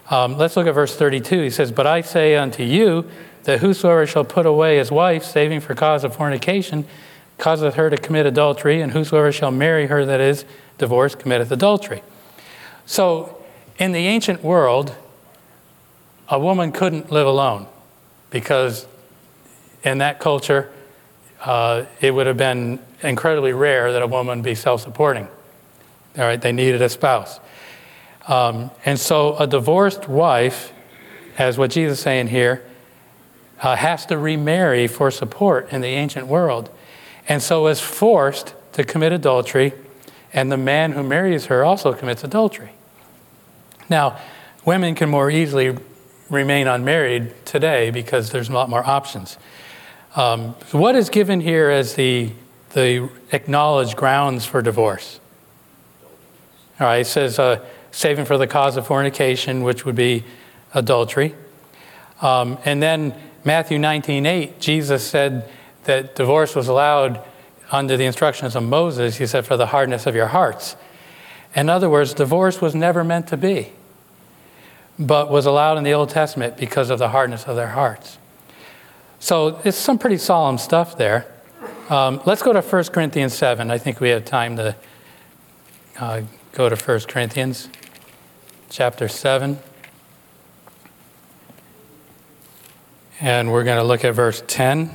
Um, let's look at verse thirty-two. He says, "But I say unto you that whosoever shall put away his wife, saving for cause of fornication, causeth her to commit adultery, and whosoever shall marry her that is divorced committeth adultery." So in the ancient world, a woman couldn't live alone because in that culture, uh, it would have been incredibly rare that a woman be self-supporting. All right, they needed a spouse. Um, and so a divorced wife, as what Jesus is saying here, uh, has to remarry for support in the ancient world. And so is forced to commit adultery, and the man who marries her also commits adultery. Now, women can more easily remain unmarried today because there's a lot more options. Um, so what is given here as the, the acknowledged grounds for divorce? All right, it says uh, saving for the cause of fornication, which would be adultery. Um, and then Matthew nineteen eight, Jesus said that divorce was allowed under the instructions of Moses. He said, for the hardness of your hearts. In other words, divorce was never meant to be, but was allowed in the Old Testament because of the hardness of their hearts. So it's some pretty solemn stuff there. Um, let's go to First Corinthians seven. I think we have time to uh, go to First Corinthians chapter seven. And we're going to look at verse ten.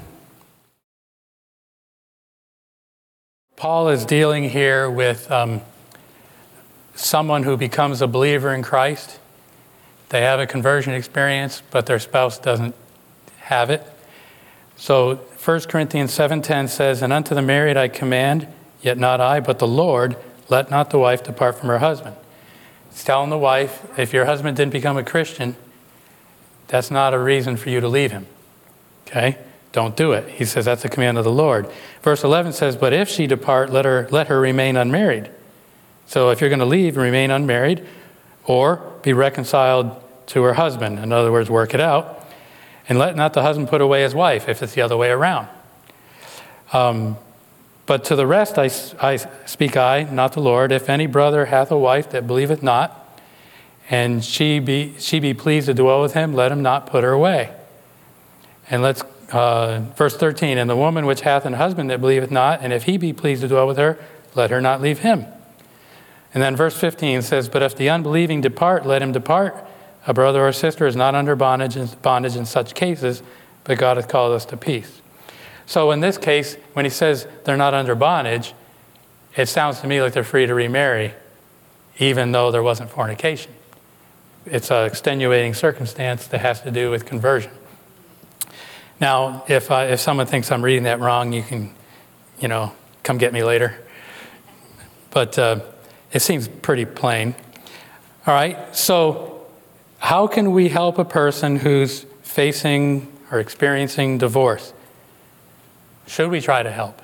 Paul is dealing here with um, someone who becomes a believer in Christ. They have a conversion experience, but their spouse doesn't have it. So First Corinthians seven ten says, "And unto the married I command, yet not I, but the Lord, let not the wife depart from her husband." It's telling the wife, if your husband didn't become a Christian, that's not a reason for you to leave him. Okay? Don't do it. He says that's the command of the Lord. Verse eleven says, "But if she depart, let her let her remain unmarried." So if you're going to leave, remain unmarried, or be reconciled to her husband. In other words, work it out. And let not the husband put away his wife, if it's the other way around. Um, but to the rest I, I speak I, not the Lord. If any brother hath a wife that believeth not, and she be she be pleased to dwell with him, let him not put her away. And let's, uh, verse thirteen, "And the woman which hath an husband that believeth not, and if he be pleased to dwell with her, let her not leave him." And then verse fifteen says, "But if the unbelieving depart, let him depart. A brother or sister is not under bondage, bondage in such cases, but God hath called us to peace." So in this case, when he says they're not under bondage, it sounds to me like they're free to remarry, even though there wasn't fornication. It's an extenuating circumstance that has to do with conversion. Now, if uh, if someone thinks I'm reading that wrong, you can, you know, come get me later. But uh, it seems pretty plain. All right, so how can we help a person who's facing or experiencing divorce? Should we try to help?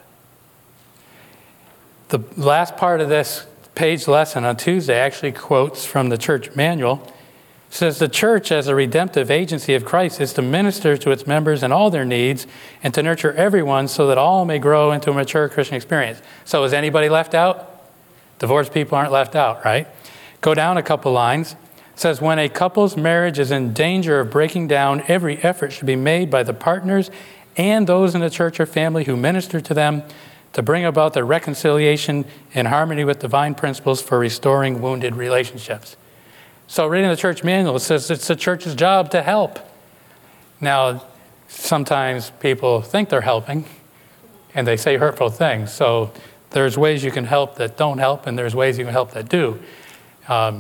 The last part of this page lesson on Tuesday actually quotes from the church manual. It says, "The church as a redemptive agency of Christ is to minister to its members in all their needs and to nurture everyone so that all may grow into a mature Christian experience." So is anybody left out? Divorced people aren't left out, right? Go down a couple lines. It says, "When a couple's marriage is in danger of breaking down, every effort should be made by the partners and those in the church or family who minister to them to bring about their reconciliation in harmony with divine principles for restoring wounded relationships." So reading the church manual, it says it's the church's job to help. Now, sometimes people think they're helping, and they say hurtful things. So there's ways you can help that don't help, and there's ways you can help that do. Um,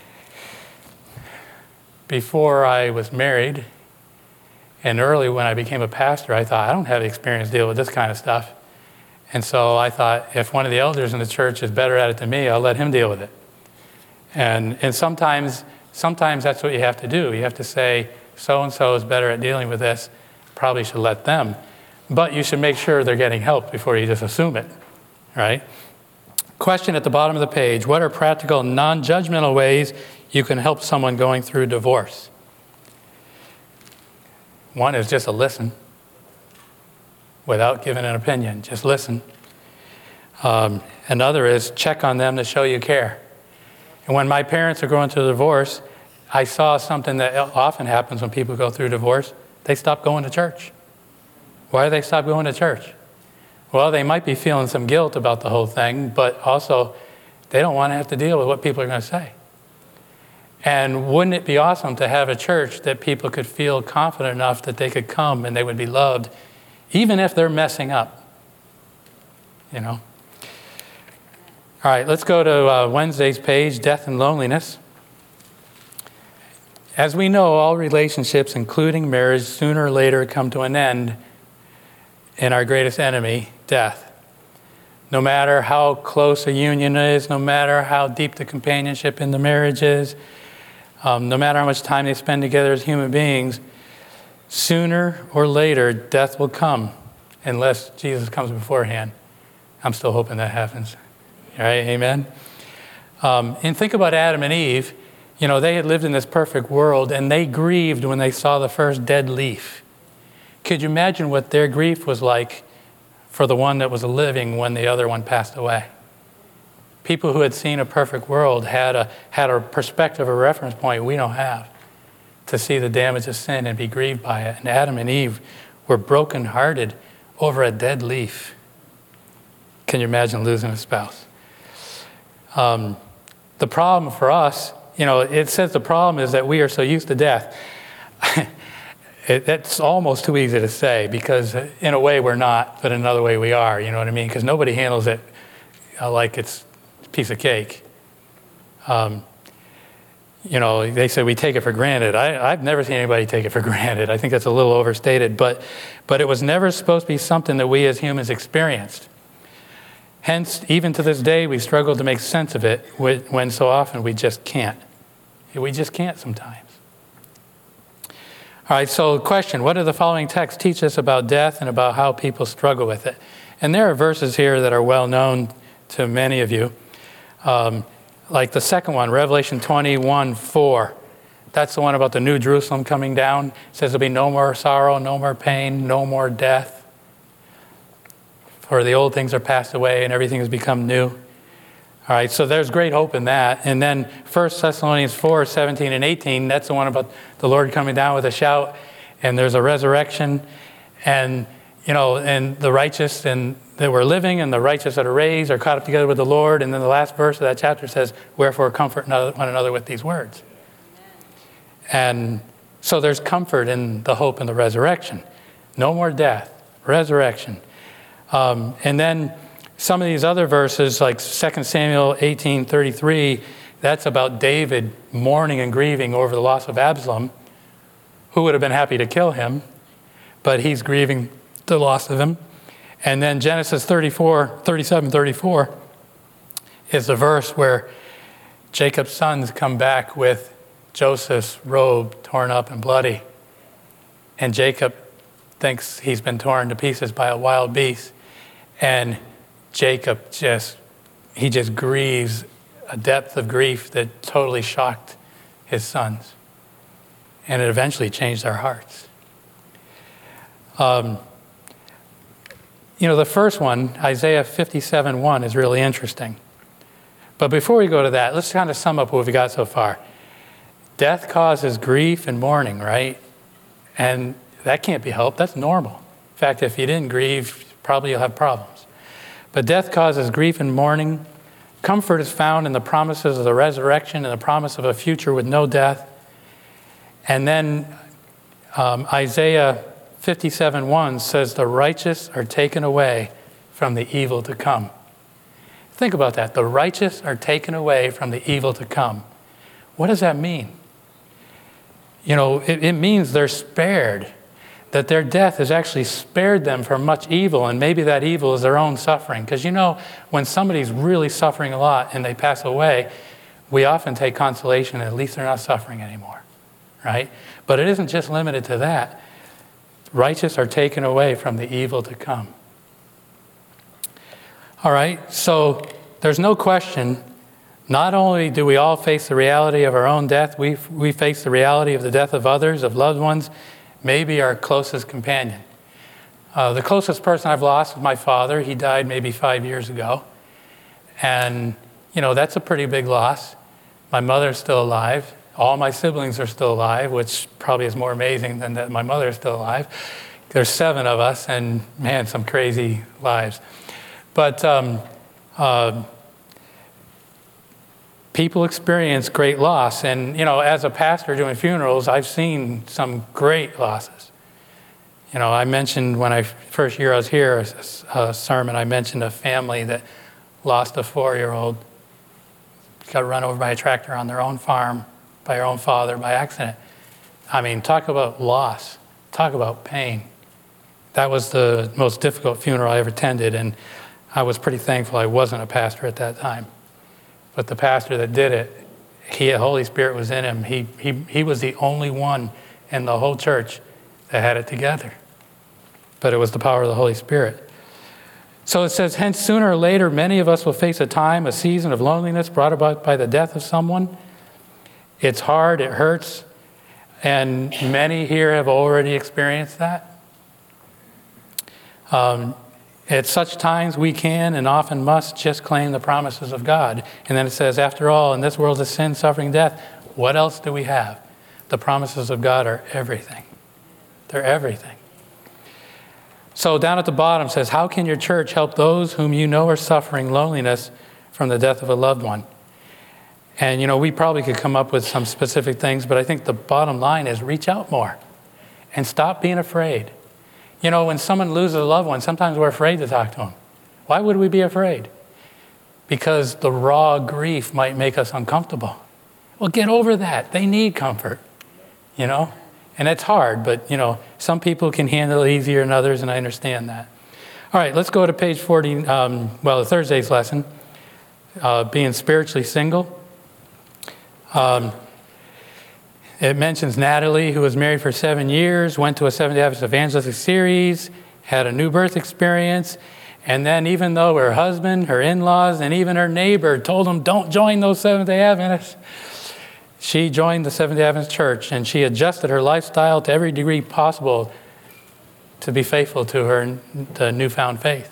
Before I was married, and early when I became a pastor, I thought, I don't have the experience to deal with this kind of stuff. And so I thought, if one of the elders in the church is better at it than me, I'll let him deal with it. And and sometimes, sometimes that's what you have to do. You have to say, so-and-so is better at dealing with this, probably should let them. But you should make sure they're getting help before you just assume it, right? Question at the bottom of the page: what are practical, non-judgmental ways you can help someone going through divorce? One is just to listen without giving an opinion. Just listen. Um, another is check on them to show you care. And when my parents are going through a divorce, I saw something that often happens when people go through divorce. They stop going to church. Why do they stop going to church? Well, they might be feeling some guilt about the whole thing, but also they don't want to have to deal with what people are going to say. And wouldn't it be awesome to have a church that people could feel confident enough that they could come and they would be loved, even if they're messing up? You know? All right, let's go to uh, Wednesday's page, Death and Loneliness. As we know, all relationships, including marriage, sooner or later come to an end in our greatest enemy, death. No matter how close a union is, no matter how deep the companionship in the marriage is, um, no matter how much time they spend together as human beings, sooner or later, death will come unless Jesus comes beforehand. I'm still hoping that happens. All right, amen? Um, and think about Adam and Eve. You know, they had lived in this perfect world, and they grieved when they saw the first dead leaf. Could you imagine what their grief was like for the one that was living when the other one passed away? People who had seen a perfect world had a, had a perspective, a reference point we don't have to see the damage of sin and be grieved by it. And Adam and Eve were brokenhearted over a dead leaf. Can you imagine losing a spouse? Um, the problem for us, you know, it says the problem is that we are so used to death. it, it's almost too easy to say because in a way we're not, but in another way we are, you know what I mean? Because nobody handles it uh, like it's a piece of cake. Um, you know, they say we take it for granted. I, I've never seen anybody take it for granted. I think that's a little overstated, but, but it was never supposed to be something that we as humans experienced. Hence, even to this day, we struggle to make sense of it when so often we just can't. We just can't sometimes. All right, so question, what do the following texts teach us about death and about how people struggle with it? And there are verses here that are well known to many of you. Um, like the second one, Revelation twenty-one four. That's the one about the New Jerusalem coming down. It says there'll be no more sorrow, no more pain, no more death. For the old things are passed away and everything has become new. All right, so there's great hope in that. And then First Thessalonians four, seventeen and eighteen, that's the one about the Lord coming down with a shout, and there's a resurrection, and, you know, and the righteous and that were living and the righteous that are raised are caught up together with the Lord. And then the last verse of that chapter says, wherefore comfort one another with these words. And so there's comfort in the hope and the resurrection. No more death, resurrection. Um, and then some of these other verses, like Second Samuel eighteen thirty-three, that's about David mourning and grieving over the loss of Absalom, who would have been happy to kill him, but he's grieving the loss of him. And then Genesis thirty-four, thirty-seven, thirty-four is the verse where Jacob's sons come back with Joseph's robe torn up and bloody. And Jacob thinks he's been torn to pieces by a wild beast. And Jacob just, he just grieves a depth of grief that totally shocked his sons. And it eventually changed their hearts. Um, you know, the first one, Isaiah fifty-seven one, is really interesting. But before we go to that, let's kind of sum up what we've got so far. Death causes grief and mourning, right? And that can't be helped. That's normal. In fact, if you didn't grieve, probably you'll have problems. But death causes grief and mourning. Comfort is found in the promises of the resurrection and the promise of a future with no death. And then um, Isaiah fifty-seven one says, the righteous are taken away from the evil to come. Think about that. The righteous are taken away from the evil to come. What does that mean? You know, it, it means they're spared, that their death has actually spared them from much evil, and maybe that evil is their own suffering. Because you know, when somebody's really suffering a lot and they pass away, we often take consolation, at least they're not suffering anymore, right? But it isn't just limited to that. Righteous are taken away from the evil to come. All right, so there's no question, not only do we all face the reality of our own death, we we face the reality of the death of others, of loved ones, maybe our closest companion. Uh, the closest person I've lost was my father. He died maybe five years ago. And, you know, that's a pretty big loss. My mother's still alive, All my siblings are still alive, which probably is more amazing than that my mother is still alive. There's seven of us, and man, some crazy lives. But um, uh, people experience great loss. And, you know, as a pastor doing funerals, I've seen some great losses. You know, I mentioned when I first year I was here, a, a sermon, I mentioned a family that lost a four-year-old, got run over by a tractor on their own farm by her own father by accident. I mean, talk about loss. Talk about pain. That was the most difficult funeral I ever attended, and I was pretty thankful I wasn't a pastor at that time. But the pastor that did it, he, the Holy Spirit was in him. He, he, he was the only one in the whole church that had it together. But it was the power of the Holy Spirit. So it says, hence sooner or later, many of us will face a time, a season of loneliness brought about by the death of someone. It's hard, it hurts, and many here have already experienced that. Um, at such times we can and often must just claim the promises of God. And then it says, after all, in this world of sin, suffering, death, what else do we have? The promises of God are everything. They're everything. So down at the bottom it says, how can your church help those whom you know are suffering loneliness from the death of a loved one? And, you know, we probably could come up with some specific things, but I think the bottom line is reach out more and stop being afraid. You know, when someone loses a loved one, sometimes we're afraid to talk to them. Why would we be afraid? Because the raw grief might make us uncomfortable. Well, get over that. They need comfort, you know? And it's hard, but, you know, some people can handle it easier than others, and I understand that. All right, let's go to page forty, um, well, Thursday's lesson, uh, being spiritually single. Um, it mentions Natalie, who was married for seven years, went to a Seventh-day Adventist evangelistic series, had a new birth experience, and then even though her husband, her in-laws, and even her neighbor told them, don't join those Seventh-day Adventists, she joined the Seventh-day Adventist Church, and she adjusted her lifestyle to every degree possible to be faithful to her the newfound faith.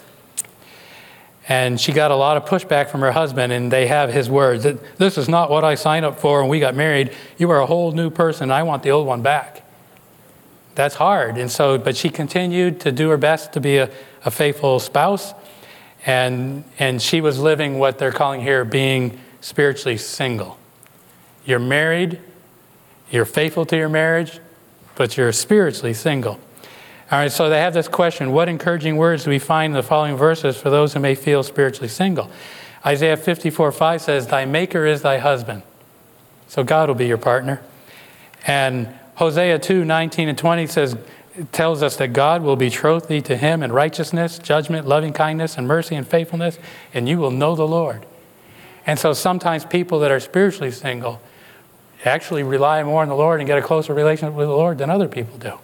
And she got a lot of pushback from her husband, and they have his words, that this is not what I signed up for when we got married. You are a whole new person. I want the old one back. That's hard. And so, but she continued to do her best to be a, a faithful spouse, and, and she was living what they're calling here being spiritually single. You're married, you're faithful to your marriage, but you're spiritually single. All right, so they have this question, what encouraging words do we find in the following verses for those who may feel spiritually single? Isaiah fifty-four five says, thy maker is thy husband. So God will be your partner. And Hosea two nineteen and twenty says, tells us that God will betroth thee to him in righteousness, judgment, loving kindness, and mercy and faithfulness, and you will know the Lord. And so sometimes people that are spiritually single actually rely more on the Lord and get a closer relationship with the Lord than other people do.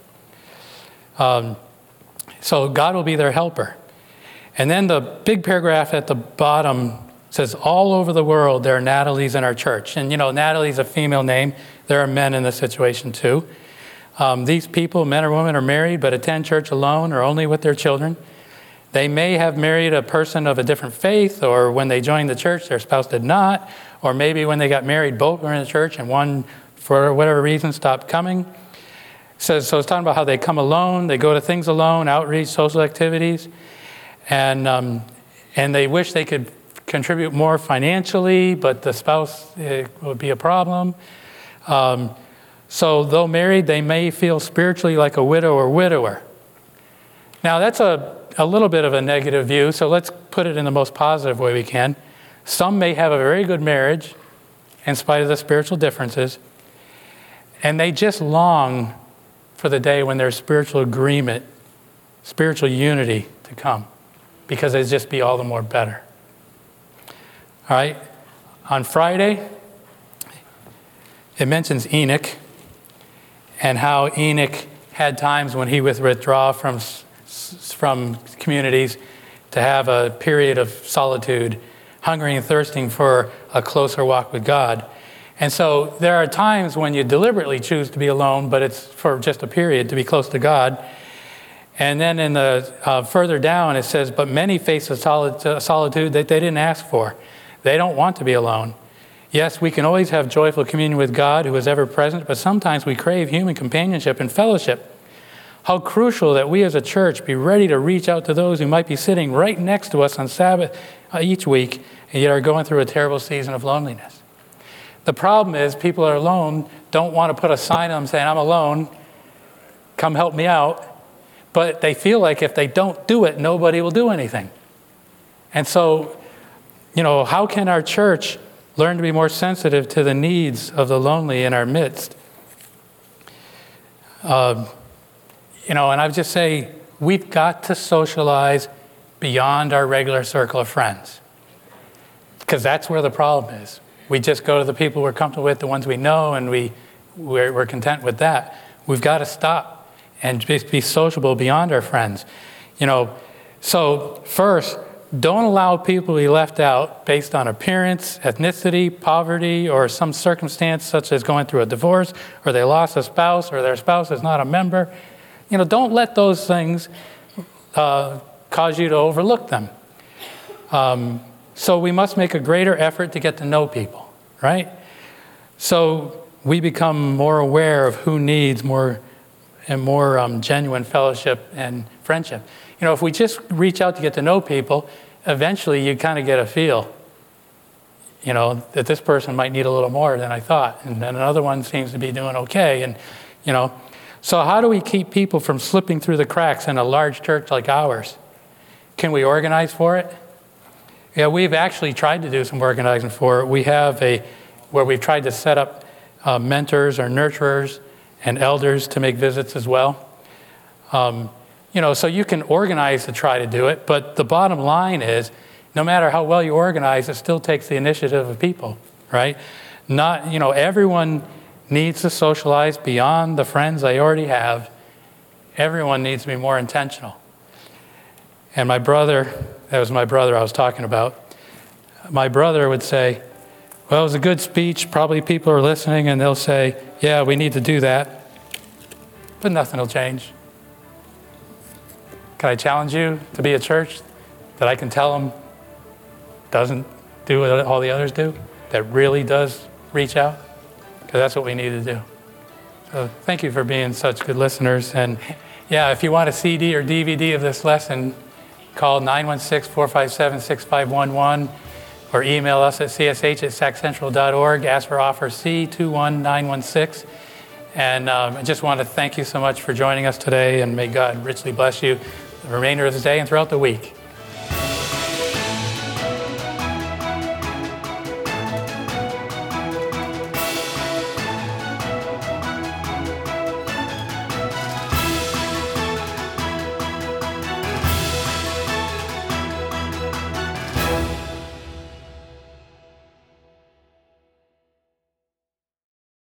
Um, so God will be their helper. And then the big paragraph at the bottom says, all over the world there are Natalies in our church. And you know, Natalie's a female name. There are men in this situation too. Um, these people, men or women, are married but attend church alone or only with their children. They may have married a person of a different faith, or when they joined the church, their spouse did not. Or maybe when they got married, both were in the church and one, for whatever reason, stopped coming. So, so it's talking about how they come alone, they go to things alone, outreach, social activities, and um, and they wish they could contribute more financially, but the spouse it would be a problem. Um, so though married, they may feel spiritually like a widow or widower. Now that's a, a little bit of a negative view, so let's put it in the most positive way we can. Some may have a very good marriage in spite of the spiritual differences, and they just long for the day when there's spiritual agreement, spiritual unity to come, because it'd just be all the more better. All right, on Friday, it mentions Enoch and how Enoch had times when he would withdraw from, from communities to have a period of solitude, hungering and thirsting for a closer walk with God. And so there are times when you deliberately choose to be alone, but it's for just a period to be close to God. And then in the uh, further down, it says, but many face a solitude that they didn't ask for. They don't want to be alone. Yes, we can always have joyful communion with God who is ever present, but sometimes we crave human companionship and fellowship. How crucial that we as a church be ready to reach out to those who might be sitting right next to us on Sabbath uh, each week and yet are going through a terrible season of loneliness. The problem is people are alone, don't want to put a sign on them saying, I'm alone, come help me out. But they feel like if they don't do it, nobody will do anything. And so, you know, how can our church learn to be more sensitive to the needs of the lonely in our midst? Uh, you know, and I would just say, we've got to socialize beyond our regular circle of friends. Because that's where the problem is. We just go to the people we're comfortable with, the ones we know, and we, we're, we're content with that. We've got to stop and just be sociable beyond our friends. You know, so first, don't allow people to be left out based on appearance, ethnicity, poverty, or some circumstance such as going through a divorce, or they lost a spouse, or their spouse is not a member. You know, don't let those things uh, cause you to overlook them. Um, so we must make a greater effort to get to know people, right? So we become more aware of who needs more and more um, genuine fellowship and friendship. You know, if we just reach out to get to know people, eventually you kind of get a feel, you know, that this person might need a little more than I thought, and then another one seems to be doing okay, and, you know. So how do we keep people from slipping through the cracks in a large church like ours? Can we organize for it? Yeah, we've actually tried to do some organizing for it. We have a, where we've tried to set up uh, mentors or nurturers and elders to make visits as well. Um, you know, so you can organize to try to do it, but the bottom line is, no matter how well you organize, it still takes the initiative of people, right? Not, you know, everyone needs to socialize beyond the friends they already have. Everyone needs to be more intentional. And my brother, that was my brother I was talking about, my brother would say, well, it was a good speech, probably people are listening, and they'll say, yeah, we need to do that, but nothing will change. Can I challenge you to be a church that I can tell them doesn't do what all the others do, that really does reach out? Because that's what we need to do. So thank you for being such good listeners. And yeah, if you want a C D or D V D of this lesson, call nine one six, four five seven, six five one one or email us at c s h at sac central dot org. Ask for offer C two one nine one six. And um, I just want to thank you so much for joining us today, and may God richly bless you the remainder of the day and throughout the week.